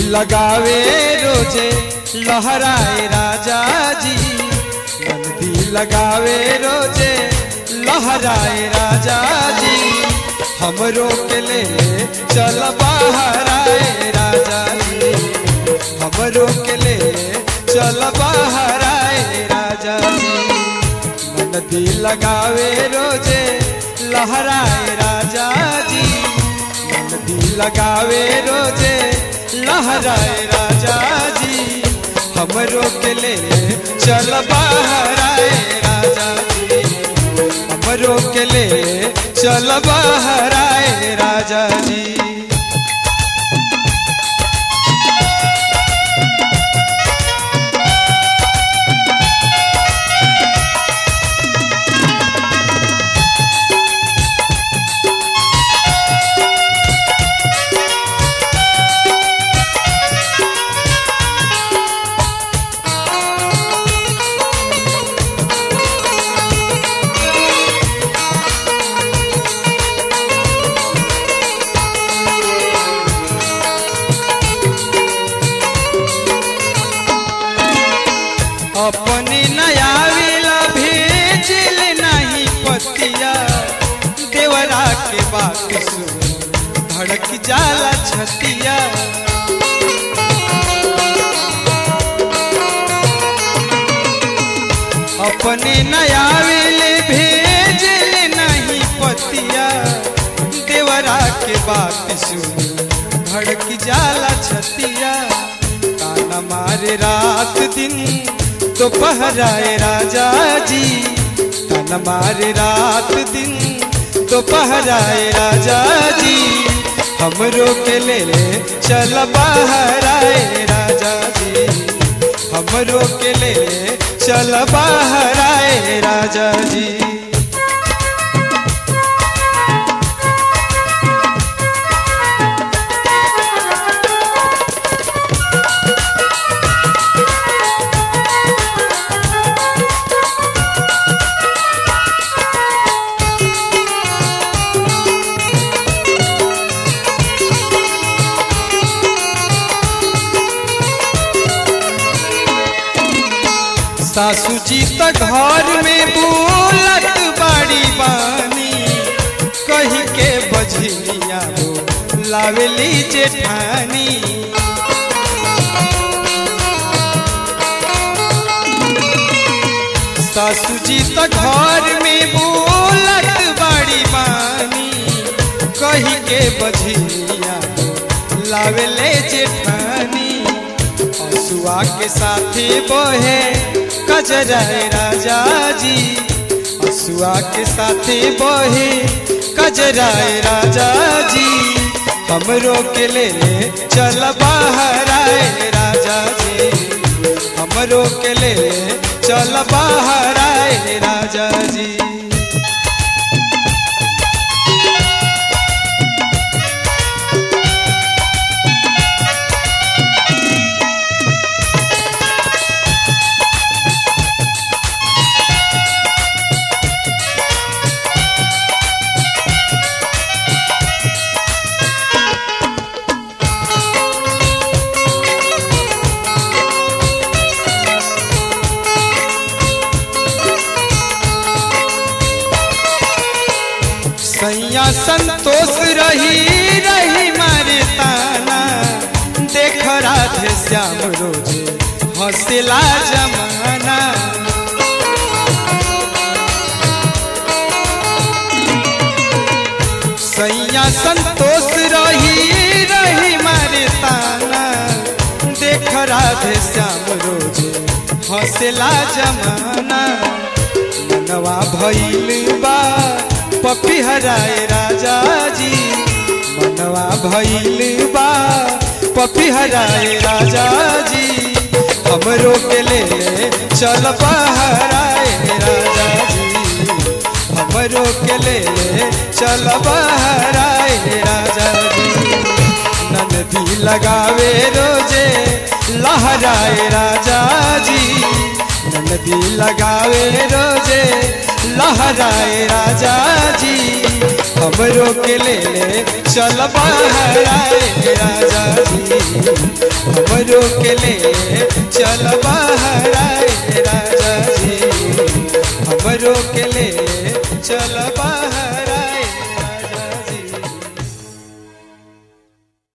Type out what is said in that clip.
लगावे रोजे लहराए राजा जी, नंदी लगावे रोजे लहराए राजा जी। हमरो के ले चल बाहर आए राजा जी, हमरो के ले चल बाहर आए राजा जी। नंदी लगावे रोजे लहराए राजा जी, नंदी लगावे रोजे लहराए राजा जी। हमरो के ले चल बाहर आए राजा जी, हमरो के ले चल बाहर आए राजा जी। अपने नया वेला भेजल नहीं पतिया, देवरा के बात सुन धड़क जाला छतिया। अपने नया वेले भेजल नहीं पतिया, देवरा के बात सुन धड़क जाला छतिया। ताना मारे रात दिन दोपहर आए राजा जी, ताना मारे रात दिन दोपहर आए राजा जी। हमरो के ले चल बाहर आए राजा जी, हमरो के ले चल बाहर आए राजा जी। सासू जी त घर में बोलत बड़ी बानी, कही के बजनिया वो लावेली जेठानी। सासू जी त घर में बोलत बड़ी बानी, कही के बजनिया वो लावेले जेठानी। हसुआ के साथी बहे कजराए राजा जी, हसुआ के साथी बहे कजराए राजा जी। हमरो के ले चल बाहर आए राजा जी, हमरो के ले चल बाहर आए राजा जी। सैया संतोष रही रही मारे ताना, देख राधे श्याम रोजे हंसला जमाना। सैया संतोष रही रही मारे ताना, देख राधे श्याम रोजे हंसला जमाना। मनवा भइल बा पपिहराए राजा जी, मनवा भइल बा पपिहराए राजा जी। हमरो के ले चल बाहर आए राजा जी, हमरो के ले चल बाहर आए राजा जी। नंदी लगावे रोजे लहराए राजा जी, नंदी लगावे रोजे लहराए राजा जी। हमरो के ले चल बहराए राजा जी, हमरो के ले चल